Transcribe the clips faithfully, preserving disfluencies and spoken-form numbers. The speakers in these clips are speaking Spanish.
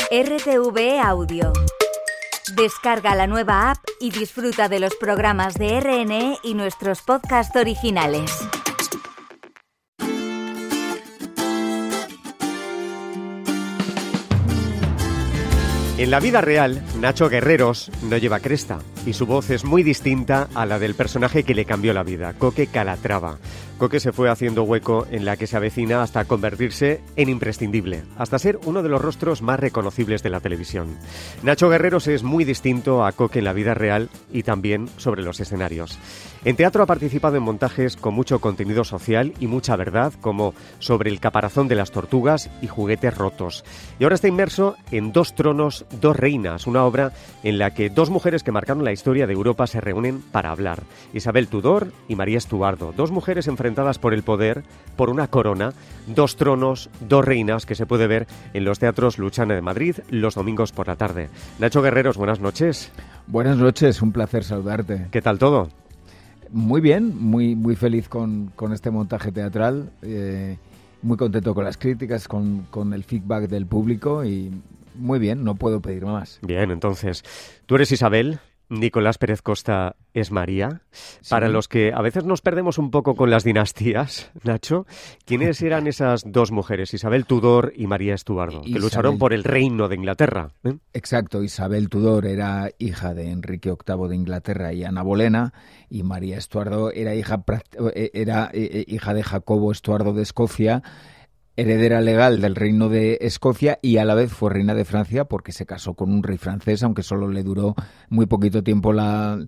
R T V E Audio. Descarga la nueva app y disfruta de los programas de R N E y nuestros podcasts originales. En la vida real, Nacho Guerreros no lleva cresta y su voz es muy distinta a la del personaje que le cambió la vida, Coque Calatrava. Coque se fue haciendo hueco en la que se avecina hasta convertirse en imprescindible, hasta ser uno de los rostros más reconocibles de la televisión. Nacho Guerreros es muy distinto a Coque en la vida real y también sobre los escenarios. En teatro ha participado en montajes con mucho contenido social y mucha verdad, como Sobre el caparazón de las tortugas y Juguetes rotos. Y ahora está inmerso en Dos tronos, dos reinas, una obra en la que dos mujeres que marcaron la historia de Europa se reúnen para hablar. Isabel Tudor y María Estuardo, dos mujeres enfrentadas por el poder, por una corona, dos tronos, dos reinas, que se puede ver en los teatros Luchana de Madrid los domingos por la tarde. Nacho Guerreros, buenas noches. Buenas noches, un placer saludarte. ¿Qué tal todo? Muy bien, muy muy feliz con, con este montaje teatral, eh, muy contento con las críticas, con, con el feedback del público y muy bien, no puedo pedir más. Bien, entonces, tú eres Isabel, Nicolás Pérez Costa es María. Sí. Para los que a veces nos perdemos un poco con las dinastías, Nacho, ¿quiénes eran esas dos mujeres, Isabel Tudor y María Estuardo, que Isabel... lucharon por el reino de Inglaterra? ¿eh? Exacto, Isabel Tudor era hija de Enrique octavo de Inglaterra y Ana Bolena, y María Estuardo era hija, era hija de Jacobo Estuardo de Escocia, heredera legal del reino de Escocia y a la vez fue reina de Francia porque se casó con un rey francés, aunque solo le duró muy poquito tiempo la,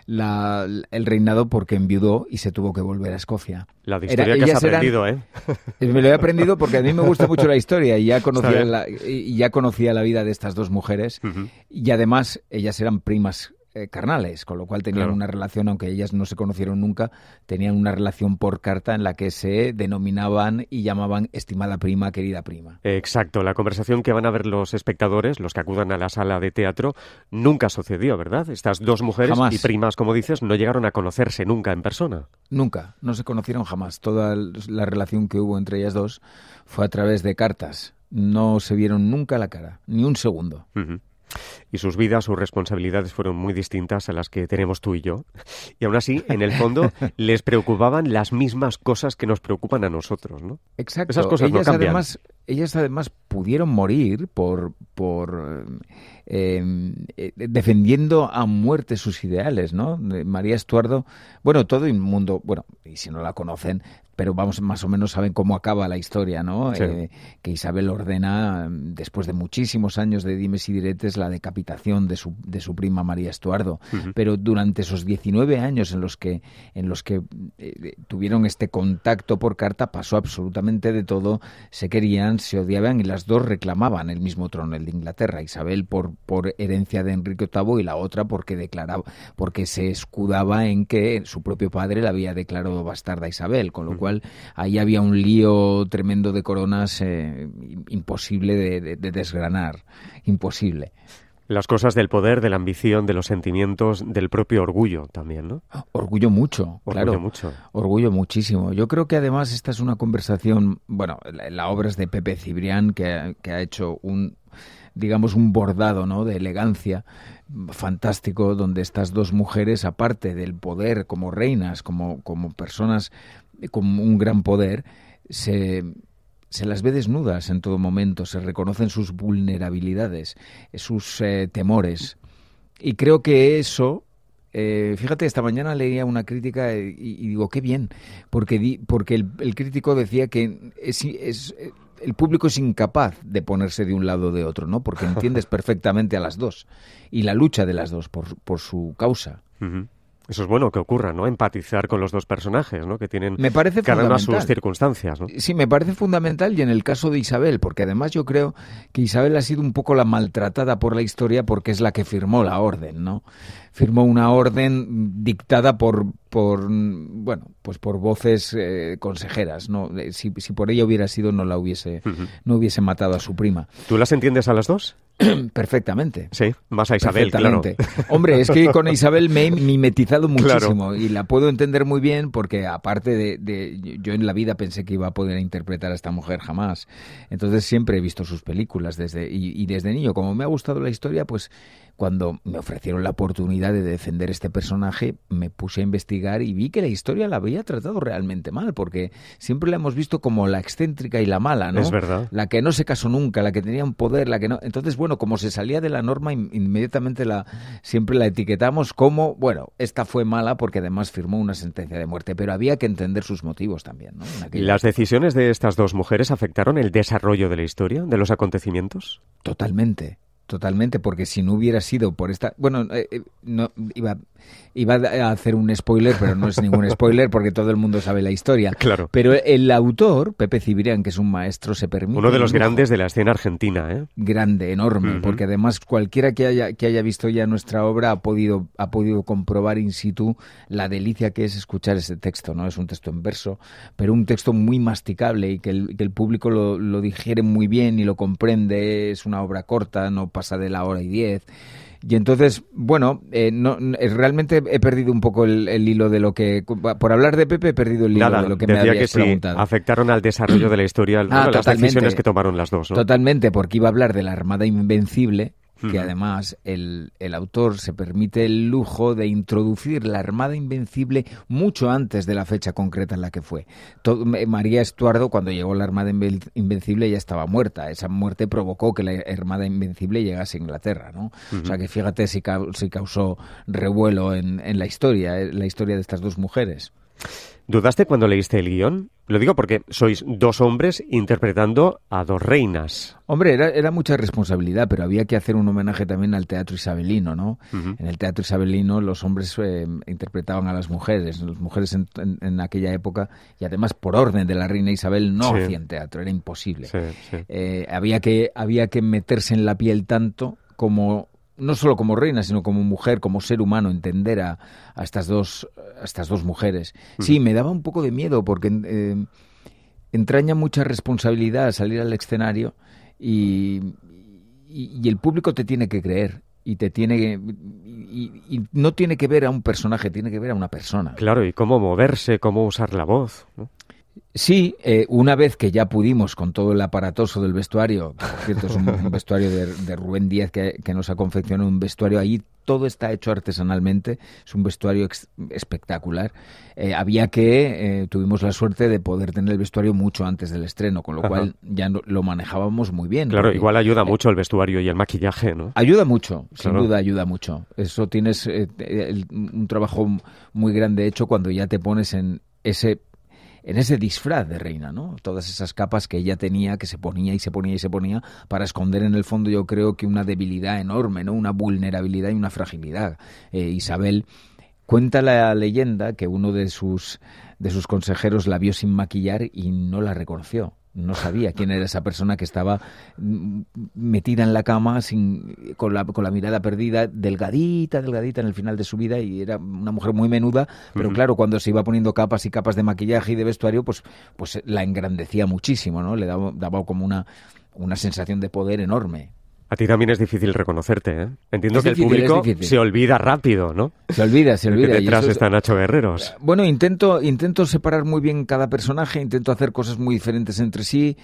la, el reinado porque enviudó y se tuvo que volver a Escocia. La de historia Era, que has aprendido, eran, ¿eh? Me lo he aprendido porque a mí me gusta mucho la historia y ya conocía, la, y ya conocía la vida de estas dos mujeres uh-huh. y además ellas eran primas Eh, carnales, con lo cual tenían claro. una relación, aunque ellas no se conocieron nunca, tenían una relación por carta en la que se denominaban y llamaban estimada prima, querida prima. Exacto, la conversación que van a ver los espectadores, los que acudan a la sala de teatro, nunca sucedió, ¿verdad? Estas dos mujeres jamás. Y primas, como dices, no llegaron a conocerse nunca en persona. Nunca, no se conocieron jamás. Toda la relación que hubo entre ellas dos fue a través de cartas. No se vieron nunca la cara, ni un segundo. Uh-huh. Y sus vidas, sus responsabilidades fueron muy distintas a las que tenemos tú y yo. Y aún así, en el fondo, les preocupaban las mismas cosas que nos preocupan a nosotros, ¿no? Exacto. Esas cosas ellas no cambian. Además, ellas además pudieron morir por, por eh, eh, defendiendo a muerte sus ideales, ¿no? María Estuardo, bueno, todo el mundo, bueno, y si no la conocen, pero vamos, más o menos saben cómo acaba la historia, ¿no? Sí. Eh, que Isabel ordena, después de muchísimos años de dimes y diretes, la decapitación de su, de su prima María Estuardo. Uh-huh. Pero durante esos diecinueve años en los que, en los que eh, tuvieron este contacto por carta, pasó absolutamente de todo. Se querían, se odiaban y las dos reclamaban el mismo trono, el de Inglaterra. Isabel por, por herencia de Enrique octavo y la otra porque declaraba, porque se escudaba en que su propio padre la había declarado bastarda a Isabel, con lo uh-huh. cual ahí había un lío tremendo de coronas eh, imposible de, de, de desgranar, imposible. Las cosas del poder, de la ambición, de los sentimientos, del propio orgullo también, ¿no? Orgullo mucho, orgullo claro. mucho. Orgullo muchísimo. Yo creo que además esta es una conversación, bueno, la, la obra es de Pepe Cibrián, que, que ha hecho un, digamos, un bordado, ¿no?, de elegancia fantástico, donde estas dos mujeres, aparte del poder como reinas, como, como personas con un gran poder, se... se las ve desnudas en todo momento, se reconocen sus vulnerabilidades, sus eh, temores. Y creo que eso, eh, fíjate, esta mañana leía una crítica y, y digo, qué bien, porque, di, porque el, el crítico decía que es, es, el público es incapaz de ponerse de un lado o de otro, ¿no? Porque entiendes perfectamente a las dos y la lucha de las dos por, por su causa. Uh-huh. Eso es bueno que ocurra, ¿no? Empatizar con los dos personajes, ¿no? Que tienen me parece cada una sus circunstancias, ¿no? Sí, me parece fundamental, y en el caso de Isabel, porque además yo creo que Isabel ha sido un poco la maltratada por la historia porque es la que firmó la orden, ¿no? Firmó una orden dictada por, por bueno, pues por voces eh, consejeras, ¿no? Si, si por ella hubiera sido, no la hubiese, uh-huh. no hubiese matado a su prima. ¿Tú las entiendes a las dos? Perfectamente. Sí, más a Isabel, claro. Hombre, es que con Isabel me he mimetizado muchísimo, claro. Y la puedo entender muy bien porque aparte de, de... Yo en la vida pensé que iba a poder interpretar a esta mujer jamás. Entonces siempre he visto sus películas desde y, y desde niño. Como me ha gustado la historia, pues cuando me ofrecieron la oportunidad de defender este personaje, me puse a investigar y vi que la historia la había tratado realmente mal, porque siempre la hemos visto como la excéntrica y la mala, ¿no? Es verdad. La que no se casó nunca, la que tenía un poder, la que no... Entonces, bueno, como se salía de la norma, inmediatamente la siempre la etiquetamos como, bueno, esta fue mala porque además firmó una sentencia de muerte, pero había que entender sus motivos también, ¿no? ¿Las decisiones de estas dos mujeres afectaron el desarrollo de la historia, de los acontecimientos? Totalmente. Totalmente, porque si no hubiera sido por esta... Bueno, eh, no iba, iba a hacer un spoiler, pero no es ningún spoiler porque todo el mundo sabe la historia. Claro. Pero el autor, Pepe Cibrián, que es un maestro, se permite... Uno de los grandes de la escena argentina, ¿eh? Grande, enorme, uh-huh. Porque además cualquiera que haya, que haya visto ya nuestra obra ha podido, ha podido comprobar in situ la delicia que es escuchar ese texto, ¿no? Es un texto en verso, pero un texto muy masticable y que el, que el público lo, lo digiere muy bien y lo comprende. Es una obra corta, no pasa de la hora y diez. Y entonces, bueno, eh, no, realmente he perdido un poco el, el hilo de lo que... Por hablar de Pepe he perdido el hilo Nada, de lo que me habías que preguntado. Sí, afectaron al desarrollo de la historia, ah, bueno, las decisiones que tomaron las dos, ¿no? Totalmente, porque iba a hablar de la Armada Invencible, que además el, el autor se permite el lujo de introducir la Armada Invencible mucho antes de la fecha concreta en la que fue. Todo, María Estuardo, cuando llegó la Armada Invencible, ya estaba muerta. Esa muerte provocó que la Armada Invencible llegase a Inglaterra, ¿no? Uh-huh. O sea que fíjate si, ca- si causó revuelo en, en la historia, en la historia de estas dos mujeres. ¿Dudaste cuando leíste el guión? Lo digo porque sois dos hombres interpretando a dos reinas. Hombre, era, era mucha responsabilidad, pero había que hacer un homenaje también al teatro isabelino, ¿no? Uh-huh. En el teatro isabelino los hombres eh, interpretaban a las mujeres. Las mujeres en, en, en aquella época, y además por orden de la reina Isabel, no sí. hacían teatro, era imposible. Sí, sí. Eh, había que, había que meterse en la piel tanto como... no solo como reina, sino como mujer, como ser humano, entender a, a estas dos a estas dos mujeres. Sí, me daba un poco de miedo porque eh, entraña mucha responsabilidad salir al escenario y, y, y el público te tiene que creer y te tiene que, y, y no tiene que ver a un personaje, tiene que ver a una persona. Claro, y cómo moverse, cómo usar la voz, ¿no? Sí, eh, una vez que ya pudimos con todo el aparatoso del vestuario, que por cierto es un, un vestuario de, de Rubén Díaz que, que nos ha confeccionado un vestuario, ahí todo está hecho artesanalmente, es un vestuario ex, espectacular. Eh, había que, eh, tuvimos la suerte de poder tener el vestuario mucho antes del estreno, con lo Ajá. cual ya no, lo manejábamos muy bien. Claro, porque, igual ayuda eh, mucho el vestuario y el maquillaje, ¿no? Ayuda mucho, claro. sin duda ayuda mucho. Eso tienes eh, el, un trabajo muy grande hecho cuando ya te pones en ese... en ese disfraz de reina, ¿no? Todas esas capas que ella tenía, que se ponía y se ponía y se ponía para esconder en el fondo, yo creo que una debilidad enorme, ¿no? Una vulnerabilidad y una fragilidad. Eh, Isabel, cuenta la leyenda que uno de sus, de sus consejeros la vio sin maquillar y no la reconoció. No sabía quién era esa persona que estaba metida en la cama sin, con, la, con la mirada perdida, delgadita, delgadita en el final de su vida, y era una mujer muy menuda, pero uh-huh. claro, cuando se iba poniendo capas y capas de maquillaje y de vestuario, pues, pues la engrandecía muchísimo, ¿no? Le daba, daba como una, una sensación de poder enorme. A ti también es difícil reconocerte, ¿eh? Entiendo es que difícil, el público se olvida rápido, ¿no? Se olvida, se olvida. Que detrás y eso está Nacho Guerreros. Bueno, intento intento separar muy bien cada personaje, intento hacer cosas muy diferentes entre sí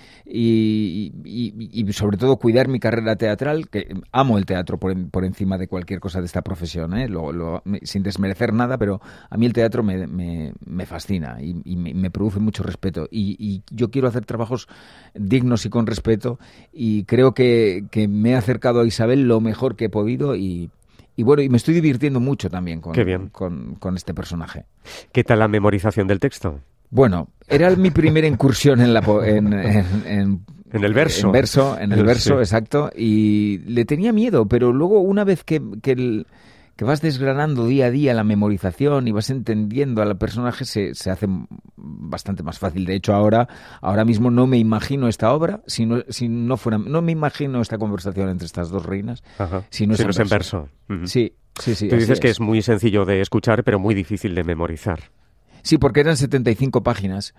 y, y, y sobre todo cuidar mi carrera teatral, que amo el teatro por, por encima de cualquier cosa de esta profesión, ¿eh? Lo, lo, sin desmerecer nada, pero a mí el teatro me, me, me fascina y, y me, me produce mucho respeto. Y, y yo quiero hacer trabajos dignos y con respeto, y creo que, que me he acercado a Isabel lo mejor que he podido y, y bueno, y me estoy divirtiendo mucho también con, Qué bien. con, con este personaje. ¿Qué tal la memorización del texto? Bueno, era mi primera incursión en la en, en, en, en el verso. En verso, en el, el verso, sí. Exacto, y le tenía miedo, pero luego una vez que, que el que vas desgranando día a día la memorización y vas entendiendo al personaje, se, se hace bastante más fácil. De hecho, ahora ahora mismo no me imagino esta obra si no, si no fuera, no me imagino esta conversación entre estas dos reinas Ajá. si no es, si en, no es verso. en verso. Uh-huh. Sí, sí, sí. Tú dices es. que es muy sencillo de escuchar, pero muy difícil de memorizar. Sí, porque eran setenta y cinco páginas.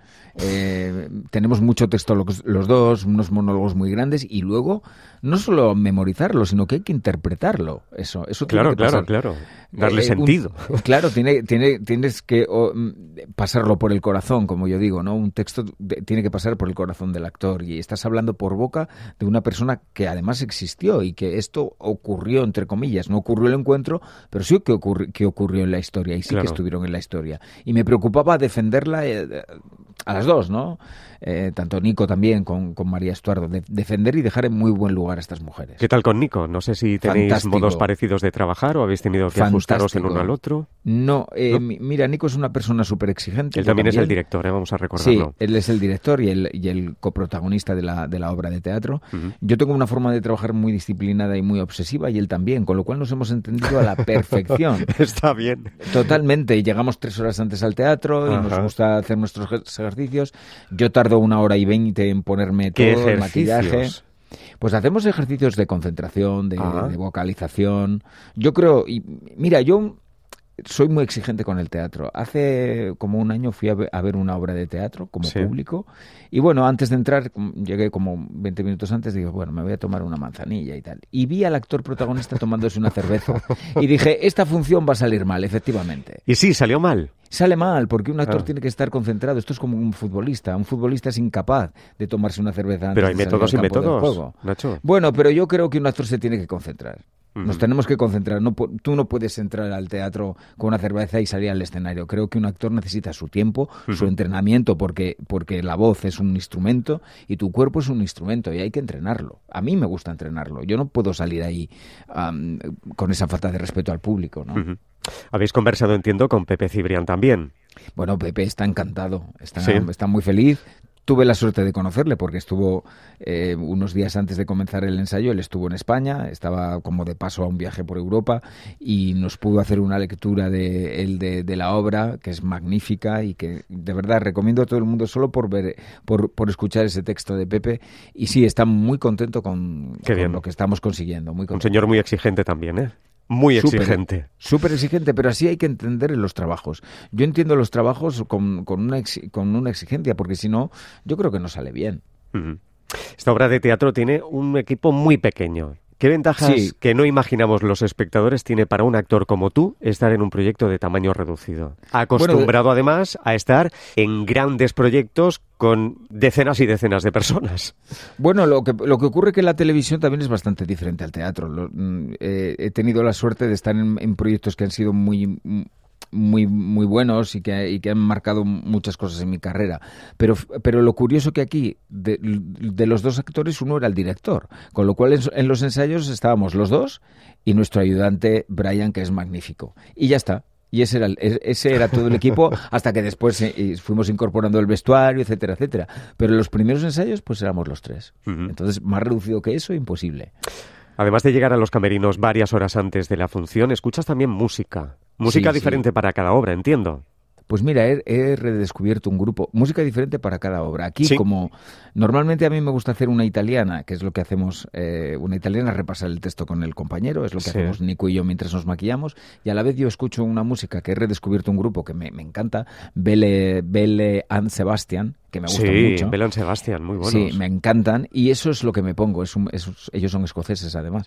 Eh, tenemos mucho texto los, los dos, unos monólogos muy grandes y luego no solo memorizarlo, sino que hay que interpretarlo. Eso, eso claro, tiene que pasar. claro, claro. Darle eh, sentido. Un, claro, tiene, tiene, tienes que oh, pasarlo por el corazón, como yo digo, ¿no? Un texto de, tiene que pasar por el corazón del actor y estás hablando por boca de una persona que además existió y que esto ocurrió, entre comillas. No ocurrió el encuentro, pero sí que, ocurri- que ocurrió en la historia y sí claro. que estuvieron en la historia. Y me preocupaba defenderla eh, a las dos, ¿no? Eh, tanto Nico también con, con María Estuardo, de, defender y dejar en muy buen lugar a estas mujeres. ¿Qué tal con Nico? No sé si tenéis Fantástico. modos parecidos de trabajar o habéis tenido que Fantástico. ajustaros el uno al otro. No, eh, ¿No? mira, Nico es una persona súper exigente. Él también, también es el director, ¿eh? Vamos a recordarlo. Sí, él es el director y el, y el coprotagonista de la, de la obra de teatro. Uh-huh. Yo tengo una forma de trabajar muy disciplinada y muy obsesiva y él también, con lo cual nos hemos entendido a la perfección. Está bien. Totalmente, llegamos tres horas antes al teatro y Ajá. nos gusta hacer nuestros ejercicios. Yo tardo una hora y veinte en ponerme todo el maquillaje. Pues hacemos ejercicios de concentración, de, de vocalización. Yo creo, y mira, yo soy muy exigente con el teatro. Hace como un año fui a ver, a ver una obra de teatro como sí. público y bueno, antes de entrar, llegué como veinte minutos antes, digo, bueno, me voy a tomar una manzanilla y tal. Y vi al actor protagonista tomándose una cerveza y dije, esta función va a salir mal, efectivamente. Y sí, salió mal. Sale mal, porque un actor ah. tiene que estar concentrado. Esto es como un futbolista. Un futbolista es incapaz de tomarse una cerveza antes pero hay de métodos salir al y campo métodos, del juego. Nacho. Bueno, pero yo creo que un actor se tiene que concentrar. Uh-huh. Nos tenemos que concentrar. No, tú no puedes entrar al teatro con una cerveza y salir al escenario. Creo que un actor necesita su tiempo, uh-huh. su entrenamiento, porque, porque la voz es un instrumento y tu cuerpo es un instrumento y hay que entrenarlo. A mí me gusta entrenarlo. Yo no puedo salir ahí um, con esa falta de respeto al público, ¿no? Uh-huh. Habéis conversado, entiendo, con Pepe Cibrián también. Bueno, Pepe está encantado, está, ¿Sí? está muy feliz. Tuve la suerte de conocerle porque estuvo eh, unos días antes de comenzar el ensayo, él estuvo en España, estaba como de paso a un viaje por Europa y nos pudo hacer una lectura de él de, de la obra que es magnífica y que de verdad recomiendo a todo el mundo solo por ver, por, por escuchar ese texto de Pepe y sí, está muy contento con, con lo que estamos consiguiendo. Muy contento. Un señor muy exigente también, ¿eh? Muy exigente. Súper exigente, pero así hay que entender los trabajos. Yo entiendo los trabajos con, con, una, ex, con una exigencia, porque si no, yo creo que no sale bien. Uh-huh. Esta obra de teatro tiene un equipo muy pequeño. ¿Qué ventajas sí. que no imaginamos los espectadores tiene para un actor como tú estar en un proyecto de tamaño reducido? Acostumbrado, bueno, además, a estar en grandes proyectos con decenas y decenas de personas. Bueno, lo que, lo que ocurre es que la televisión también es bastante diferente al teatro. Lo, eh, he tenido la suerte de estar en, en proyectos que han sido muy... muy muy buenos y que, y que han marcado muchas cosas en mi carrera. Pero, pero lo curioso que aquí, de, de los dos actores, uno era el director. Con lo cual, en, en los ensayos estábamos los dos y nuestro ayudante, Brian, que es magnífico. Y ya está. Y ese era, ese era todo el equipo hasta que después eh, fuimos incorporando el vestuario, etcétera, etcétera. Pero en los primeros ensayos, pues éramos los tres. Uh-huh. Entonces, más reducido que eso, imposible. Además de llegar a los camerinos varias horas antes de la función, escuchas también música. Música sí, diferente sí. para cada obra, entiendo. Pues mira, he, he redescubierto un grupo, música diferente para cada obra. Aquí, ¿sí? como normalmente a mí me gusta hacer una italiana, que es lo que hacemos, eh, una italiana, repasar el texto con el compañero, es lo que sí. hacemos Nico y yo mientras nos maquillamos, y a la vez yo escucho una música que he redescubierto un grupo que me, me encanta, Belle, Belle and Sebastian, que me gusta sí, mucho. Sí, Belle and Sebastian, muy buenos. Sí, me encantan, y eso es lo que me pongo, es un, es, ellos son escoceses además,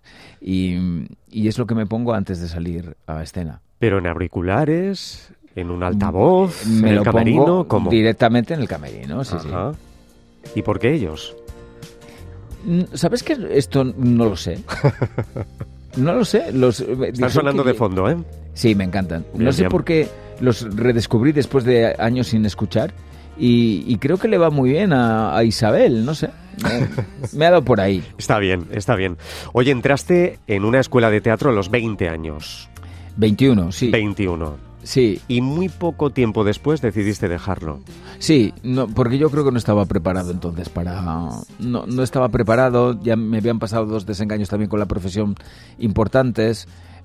y, y es lo que me pongo antes de salir a escena. Pero en auriculares... ¿En un altavoz? Me ¿En lo el camerino? Pongo ¿Cómo? Directamente en el camerino, sí, Ajá. sí. ¿Y por qué ellos? ¿Sabes qué? Esto no lo sé. No lo sé. Los, Están sonando que... de fondo, ¿eh? Sí, me encantan. Bien, no sé bien. por qué los redescubrí después de años sin escuchar y, y creo que le va muy bien a, a Isabel, no sé. Me, me ha dado por ahí. Está bien, está bien. Oye, entraste en una escuela de teatro a los veinte años. veintiuno, sí. veintiuno. Sí. Y muy poco tiempo después decidiste dejarlo. Sí, no, porque yo creo que no estaba preparado entonces para... No, no estaba preparado, ya me habían pasado dos desengaños también con la profesión importantes.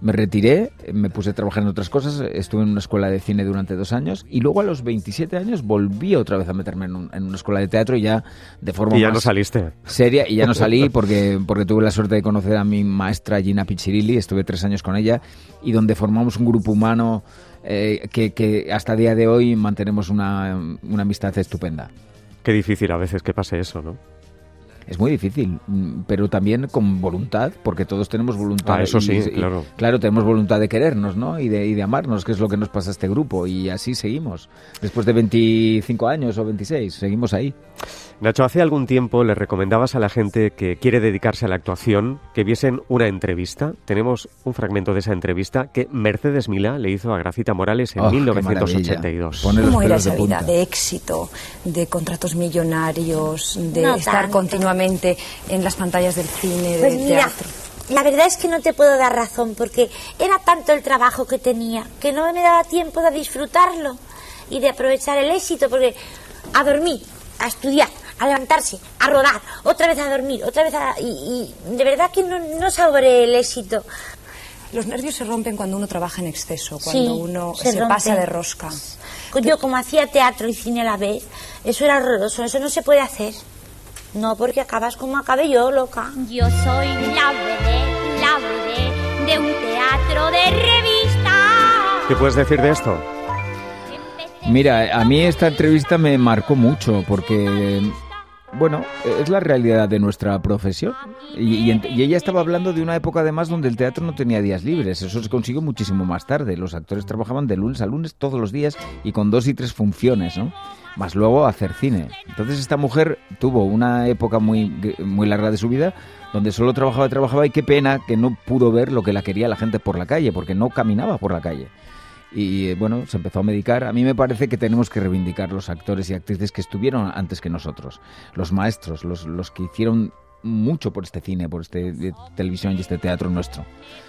Me retiré, me puse a trabajar en otras cosas, estuve en una escuela de cine durante dos años y luego a los veintisiete años volví otra vez a meterme en, un, en una escuela de teatro y ya de forma y ya más no saliste. seria. Y ya no salí porque, porque tuve la suerte de conocer a mi maestra Gina Piccirilli, estuve tres años con ella y donde formamos un grupo humano eh, que, que hasta el día de hoy mantenemos una, una amistad estupenda. Qué difícil a veces que pase eso, ¿no? Es muy difícil, pero también con voluntad, porque todos tenemos voluntad. Ah, eso sí, y, claro. Y, claro, tenemos voluntad de querernos, ¿no? Y de, y de amarnos, que es lo que nos pasa a este grupo. Y así seguimos. Después de veinticinco años o veintiséis, seguimos ahí. Nacho, hace algún tiempo le recomendabas a la gente que quiere dedicarse a la actuación que viesen una entrevista. Tenemos un fragmento de esa entrevista que Mercedes Milá le hizo a Gracita Morales en oh, mil novecientos ochenta y dos. ¿Cómo era esa vida de éxito, de contratos millonarios, de no estar tanto. continuamente en las pantallas del cine, Pues del mira, teatro? la verdad es que no te puedo dar razón porque era tanto el trabajo que tenía que no me daba tiempo de disfrutarlo y de aprovechar el éxito, porque a dormir, a estudiar, a levantarse, a rodar, otra vez a dormir, otra vez a... Y, y de verdad que no, no saboré el éxito. Los nervios se rompen cuando uno trabaja en exceso, cuando Sí, uno se se, rompen. pasa de rosca. Yo como hacía teatro y cine a la vez, eso era horroroso, eso no se puede hacer. No, porque acabas como acabé yo, loca. Yo soy la vedette, la vedette de un teatro de revista. ¿Qué puedes decir de esto? Mira, a mí esta entrevista me marcó mucho porque, bueno, es la realidad de nuestra profesión. Y, y, y ella estaba hablando de una época además donde el teatro no tenía días libres. Eso se consiguió muchísimo más tarde. Los actores trabajaban de lunes a lunes todos los días y con dos y tres funciones, ¿no? Más luego hacer cine. Entonces esta mujer tuvo una época muy, muy larga de su vida donde solo trabajaba y trabajaba, y qué pena que no pudo ver lo que la quería la gente por la calle, porque no caminaba por la calle. Y bueno, se empezó a medicar. A mí me parece que tenemos que reivindicar los actores y actrices que estuvieron antes que nosotros, los maestros, los, los que hicieron mucho por este cine, por este de televisión y este teatro nuestro.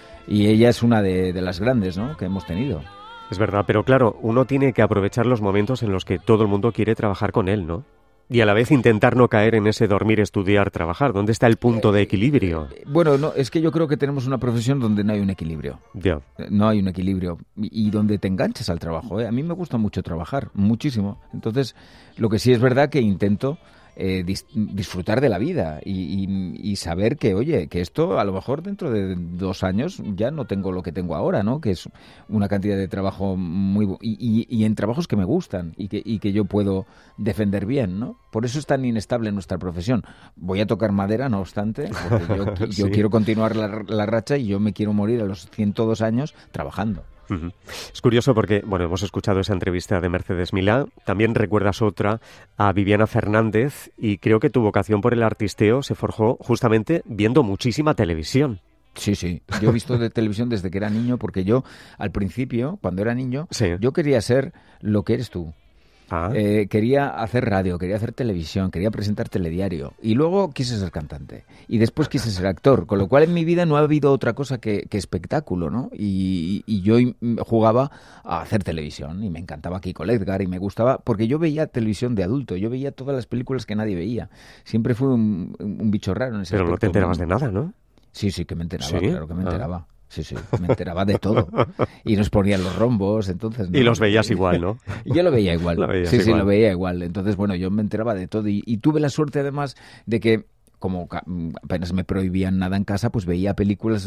Y ella es una de, de las grandes, ¿no?, que hemos tenido. Es verdad, pero claro, uno tiene que aprovechar los momentos en los que todo el mundo quiere trabajar con él, ¿no? Y a la vez intentar no caer en ese dormir, estudiar, trabajar. ¿Dónde está el punto de equilibrio? Bueno, no, es que yo creo que tenemos una profesión donde no hay un equilibrio. Ya. No hay un equilibrio. Y, y donde te enganchas al trabajo, ¿eh? A mí me gusta mucho trabajar, muchísimo. Entonces, lo que sí es verdad que intento eh, dis- disfrutar de la vida y, y, y saber que, oye, que esto a lo mejor dentro de dos años ya no tengo lo que tengo ahora, ¿no? Que es una cantidad de trabajo muy... bu- Y, y, y en trabajos que me gustan y que, y que yo puedo defender bien, ¿no? Por eso es tan inestable nuestra profesión. Voy a tocar madera, no obstante, porque yo, yo Sí. quiero continuar la, la racha y yo me quiero morir a los ciento dos años trabajando. Uh-huh. Es curioso porque, bueno, hemos escuchado esa entrevista de Mercedes Milá, también recuerdas otra a Viviana Fernández, y creo que tu vocación por el artisteo se forjó justamente viendo muchísima televisión. Sí, sí. Yo he visto de televisión desde que era niño, porque yo, al principio, cuando era niño, Sí. yo quería ser lo que eres tú. Ah, Eh, quería hacer radio, quería hacer televisión, quería presentar telediario. Y luego quise ser cantante. Y después quise ser actor. Con lo cual en mi vida no ha habido otra cosa que, que espectáculo, ¿no? Y, y yo jugaba a hacer televisión. Y me encantaba Kiko Edgar y me gustaba... Porque yo veía televisión de adulto. Yo veía todas las películas que nadie veía. Siempre fui un, un bicho raro en ese pero no te aspecto. enterabas de nada, ¿no? Sí, sí, que me enteraba, ¿Sí? claro que me Ah. enteraba. Sí, sí, me enteraba de todo. Y nos ponían los rombos, entonces... ¿no? Y los veías igual, ¿no? Y yo lo veía igual. Lo veías sí, sí, igual. lo veía igual. Entonces, bueno, yo me enteraba de todo. Y, y tuve la suerte, además, de que, como ca- apenas me prohibían nada en casa, pues veía películas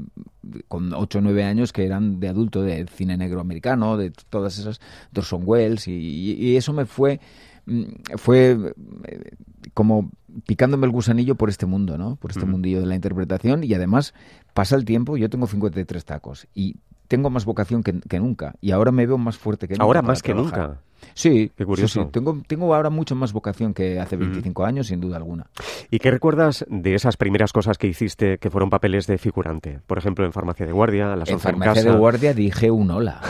eh, con ocho o nueve años que eran de adulto, de cine negro americano, de todas esas, de Orson Welles. Y, y- y eso me fue... mm, fue eh, como picándome el gusanillo por este mundo, ¿no? Por este Ujú. mundillo de la interpretación. Y además pasa el tiempo, yo tengo cincuenta y tres tacos y tengo más vocación que, que nunca. Y ahora me veo más fuerte que nunca. Ahora para más que trabajar. nunca. Sí, Qué curioso. sí, sí. Tengo, tengo ahora mucho más vocación que hace veinticinco años, sin duda alguna. ¿Y qué recuerdas de esas primeras cosas que hiciste que fueron papeles de figurante? Por ejemplo, en Farmacia de Guardia, Las En once en Farmacia casa. de Guardia dije un hola.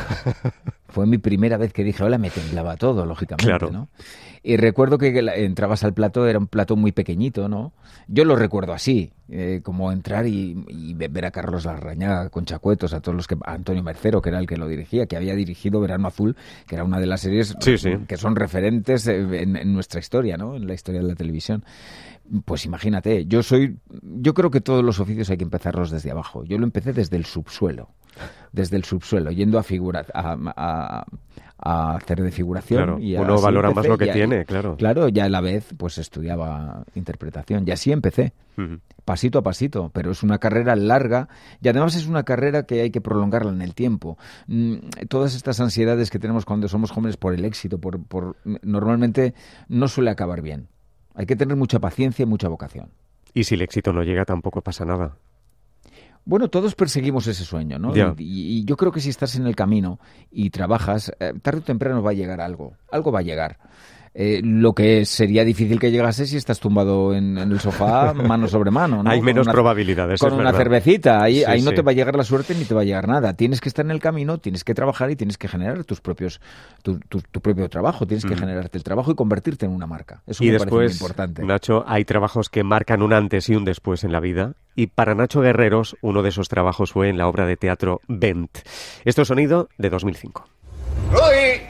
Fue mi primera vez que dije hola, me temblaba todo, lógicamente, Claro. ¿no? Y recuerdo que la- entrabas al plato, era un plato muy pequeñito, ¿no? Yo lo recuerdo así, eh, como entrar y, y ver a Carlos Larrañaga con Chacuetos, a todos los que... a Antonio Mercero, que era el que lo dirigía, que había dirigido Verano Azul, que era una de las series Sí, sí. que son referentes en, en nuestra historia, ¿no? En la historia de la televisión. Pues imagínate, yo soy, yo creo que todos los oficios hay que empezarlos desde abajo. Yo lo empecé desde el subsuelo, desde el subsuelo, yendo a figurar, a, a, a hacer de figuración. Claro, y uno valora empecé, más lo que ya, tiene, claro. Claro, ya a la vez pues estudiaba interpretación y así empecé, uh-huh. pasito a pasito, pero es una carrera larga y además es una carrera que hay que prolongarla en el tiempo. Mm, todas estas ansiedades que tenemos cuando somos jóvenes por el éxito, por, por normalmente no suele acabar bien. Hay que tener mucha paciencia y mucha vocación. Y si el éxito no llega, tampoco pasa nada. Bueno, todos perseguimos ese sueño, ¿no? Yeah. Y, y yo creo que si estás en el camino y trabajas, eh, tarde o temprano va a llegar algo. Algo va a llegar. Eh, lo que sería difícil que llegase si estás tumbado en, en el sofá, mano sobre mano, ¿no? Hay con menos una, probabilidades. Con es una verdad. cervecita. Ahí, sí, ahí no sí. te va a llegar la suerte ni te va a llegar nada. Tienes que estar en el camino, tienes que trabajar y tienes que generar tus propios, tu, tu, tu propio trabajo. Tienes que mm. generarte el trabajo y convertirte en una marca. Eso y me después, parece muy importante. Nacho, hay trabajos que marcan un antes y un después en la vida. Y para Nacho Guerreros, uno de esos trabajos fue en la obra de teatro Bent. Esto es sonido de dos mil cinco. ¡Uy!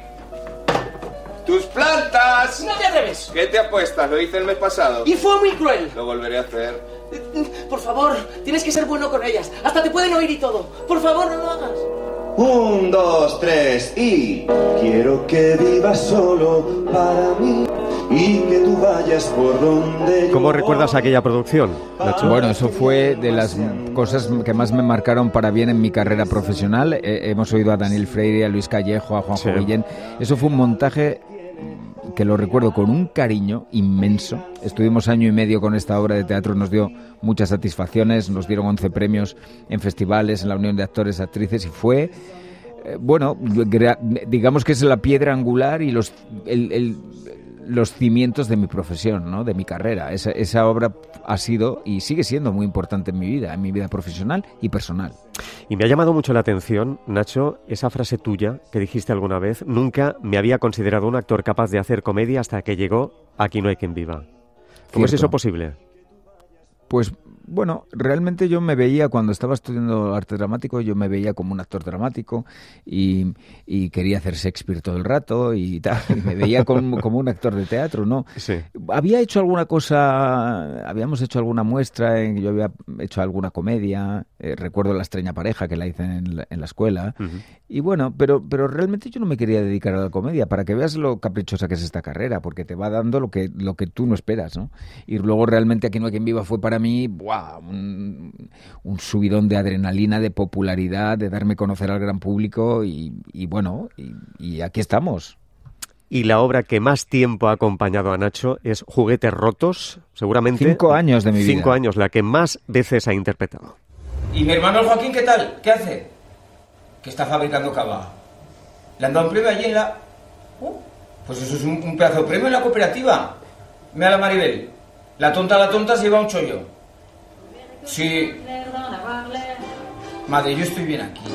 ¡Tus plantas! ¡No te atreves! ¿Qué te apuestas? Lo hice el mes pasado. Y fue muy cruel. Lo volveré a hacer. Por favor, tienes que ser bueno con ellas. Hasta te pueden oír y todo. Por favor, no lo hagas. Un, dos, tres y... Quiero que vivas solo para mí y que tú vayas por donde... ¿Cómo recuerdas aquella producción, Nacho? Bueno, eso fue de las cosas que más me marcaron para bien en mi carrera profesional. Eh, hemos oído a Daniel Freire, a Luis Callejo, a Juanjo sí. Guillén. Eso fue un montaje que lo recuerdo con un cariño inmenso. Estuvimos año y medio con esta obra de teatro, nos dio muchas satisfacciones, nos dieron once premios en festivales, en la Unión de Actores y Actrices, y fue, eh, bueno, digamos que es la piedra angular y los el, el, los cimientos de mi profesión, ¿no? De mi carrera. Esa, esa obra ha sido y sigue siendo muy importante en mi vida, en mi vida profesional y personal. Y me ha llamado mucho la atención, Nacho, esa frase tuya que dijiste alguna vez: nunca me había considerado un actor capaz de hacer comedia hasta que llegó Aquí no hay quien viva. ¿Cómo Cierto. es eso posible? Pues, bueno, realmente yo me veía, cuando estaba estudiando arte dramático, yo me veía como un actor dramático y, y quería hacer Shakespeare todo el rato y tal, y me veía como, como un actor de teatro, ¿no? Sí. Había hecho alguna cosa, habíamos hecho alguna muestra, en, yo había hecho alguna comedia, eh, recuerdo La extraña pareja, que la hice en la, en la escuela, uh-huh. y bueno, pero, pero realmente yo no me quería dedicar a la comedia, para que veas lo caprichosa que es esta carrera, porque te va dando lo que, lo que tú no esperas, ¿no? Y luego realmente Aquí no hay quien viva fue para mí, ¡buah! Un, un subidón de adrenalina, de popularidad, de darme a conocer al gran público y, y bueno, y, y aquí estamos. Y la obra que más tiempo ha acompañado a Nacho es Juguetes rotos, seguramente... Cinco años de mi vida. Cinco años, la que más veces ha interpretado. ¿Y mi hermano el Joaquín qué tal? ¿Qué hace? Que está fabricando cava. ¿Le han dado un premio allí en la...? Uh, pues eso es un, un pedazo de premio en la cooperativa. Mira la Maribel. La tonta, la tonta se lleva un chollo. Sí. Madre, yo estoy bien aquí.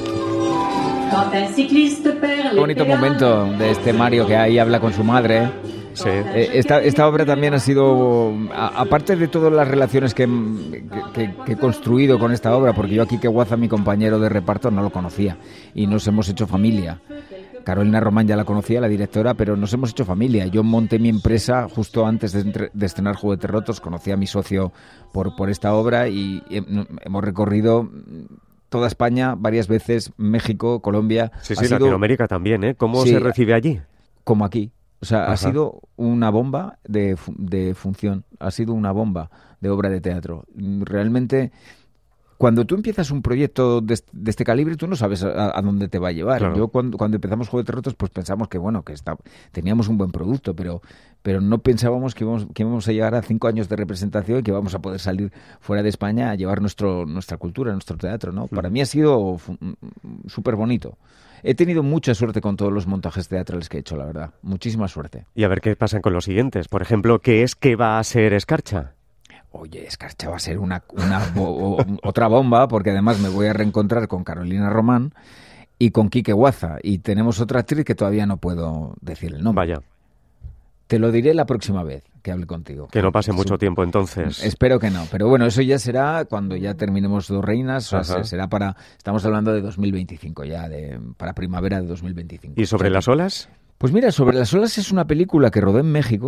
Qué bonito momento de este Mario que ahí habla con su madre. Sí. Eh, esta, esta obra también ha sido, a, aparte de todas las relaciones que, que, que he construido con esta obra, porque yo a Quique Guaza, mi compañero de reparto, no lo conocía y nos hemos hecho familia. Carolina Román ya la conocía, la directora, pero nos hemos hecho familia. Yo monté mi empresa justo antes de, entre, de estrenar Juguetes rotos, conocí a mi socio por, por esta obra y hemos recorrido toda España varias veces, México, Colombia. Sí, sí, Latinoamérica también, ¿eh? ¿Cómo sí, se recibe allí? Como aquí. O sea, Ajá. ha sido una bomba de, de función, ha sido una bomba de obra de teatro. Realmente... Cuando tú empiezas un proyecto de, de este calibre, tú no sabes a, a dónde te va a llevar. Claro. Yo cuando, cuando empezamos Juguetes rotos, pues pensamos que bueno, que está, teníamos un buen producto, pero, pero no pensábamos que íbamos, que íbamos a llegar a cinco años de representación y que íbamos a poder salir fuera de España a llevar nuestro, nuestra cultura, nuestro teatro, ¿no? Mm. Para mí ha sido súper bonito. He tenido mucha suerte con todos los montajes teatrales que he hecho, la verdad. Muchísima suerte. Y a ver qué pasa con los siguientes. Por ejemplo, ¿qué es que va a ser Escarcha? Oye, Escarcha va a ser una, una bo- otra bomba, porque además me voy a reencontrar con Carolina Román y con Quique Guaza. Y tenemos otra actriz que todavía no puedo decir el nombre. Vaya. Te lo diré la próxima vez que hable contigo. Que no pase mucho sí. tiempo entonces. Espero que no. Pero bueno, eso ya será cuando ya terminemos Dos Reinas. O sea, será para... Estamos hablando de dos mil veinticinco ya, de, para primavera de dos mil veinticinco. ¿Y sobre o sea, las olas? Pues mira, Sobre las olas es una película que rodé en México.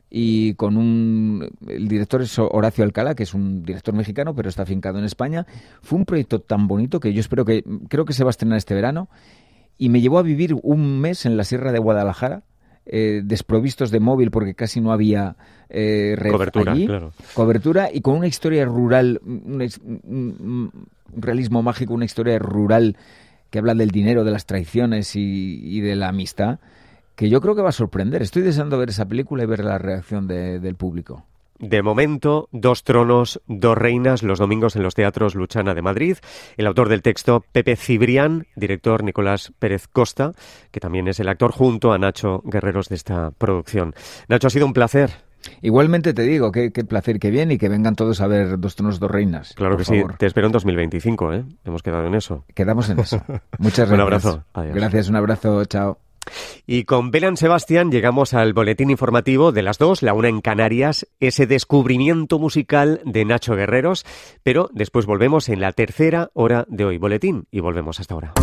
y con un... El director es Horacio Alcalá, que es un director mexicano, pero está afincado en España. Fue un proyecto tan bonito que yo espero que... Creo que se va a estrenar este verano. Y me llevó a vivir un mes en la Sierra de Guadalajara, eh, desprovistos de móvil porque casi no había eh, red cobertura, allí. Claro. Cobertura, y con una historia rural, un, un, un realismo mágico, una historia rural que habla del dinero, de las traiciones y, y de la amistad, que yo creo que va a sorprender. Estoy deseando ver esa película y ver la reacción de, del público. De momento, Dos tronos, dos reinas, los domingos en los teatros Luchana de Madrid. El autor del texto, Pepe Cibrián, director Nicolás Pérez Costa, que también es el actor, junto a Nacho Guerreros de esta producción. Nacho, ha sido un placer. Igualmente te digo, qué, qué placer, que bien, y que vengan todos a ver Dos tronos, dos reinas. Claro que favor. sí, te espero en dos mil veinticinco, ¿eh? Hemos quedado en eso. Quedamos en eso. Muchas gracias. Un abrazo. Adiós. Gracias, un abrazo, chao. Y con Belén Sebastián llegamos al boletín informativo de las dos, la una en Canarias, ese descubrimiento musical de Nacho Guerreros, pero después volvemos en la tercera hora de hoy. Boletín, y volvemos hasta ahora.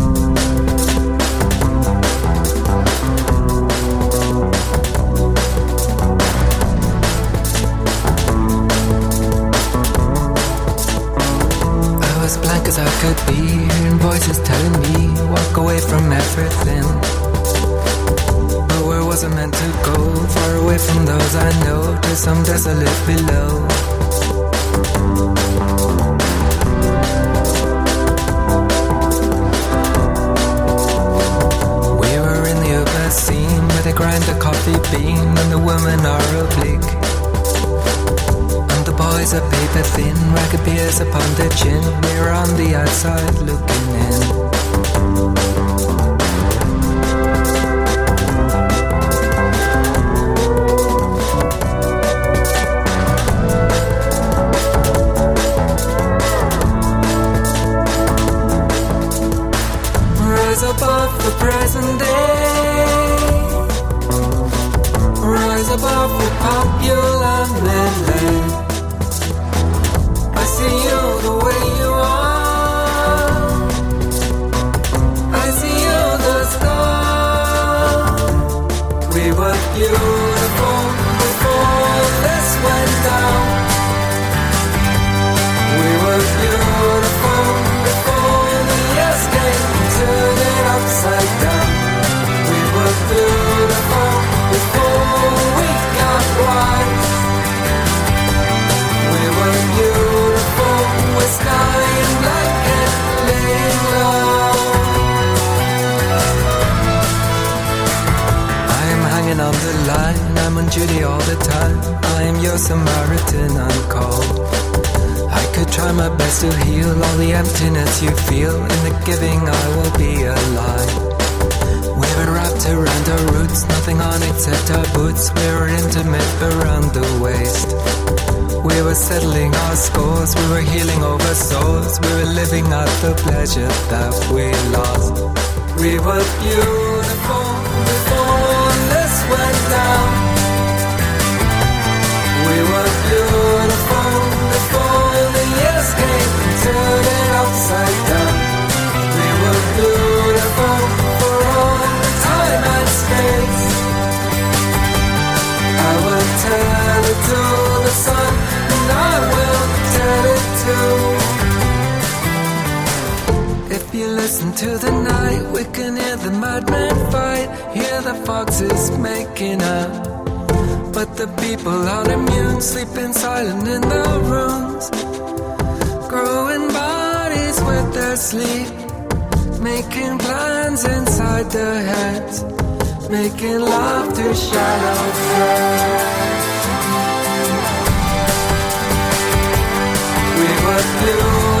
I was blank as I could be, hearing voices telling me walk away from everything. Where was I meant to go? Far away from those I know, to some desolate below. We were in the upper scene, where they grind a coffee bean, and the women are oblique, and the boys are paper thin, ragged beers upon their chin. We're on the outside looking in. Above the present day, rise above the popular melee. I see you the way you are, I see you the star. We were beautiful before this went down. We were beautiful before the years came. Turn it upside down. We were beautiful before we got wise. We were beautiful with sky and black and laying low. I am hanging on the line, I'm on duty all the time. I am your Samaritan on call. I could try my best to heal all the emptiness you feel. In the giving I will be alive. We were wrapped around our roots, nothing on except our boots. We were intimate around the waist. We were settling our scores, we were healing over sores. We were living out the pleasure that we lost. We were beautiful before this went down. We were beautiful before the years came, turn it upside down. We were beautiful for all the time and space. I will tell it to the sun, and I will tell it too. If you listen to the night, we can hear the madmen fight, hear the foxes making up. But the people are immune, sleeping silent in their rooms, growing bodies with their sleep, making plans inside their heads, making love to shallow threads. We were blue.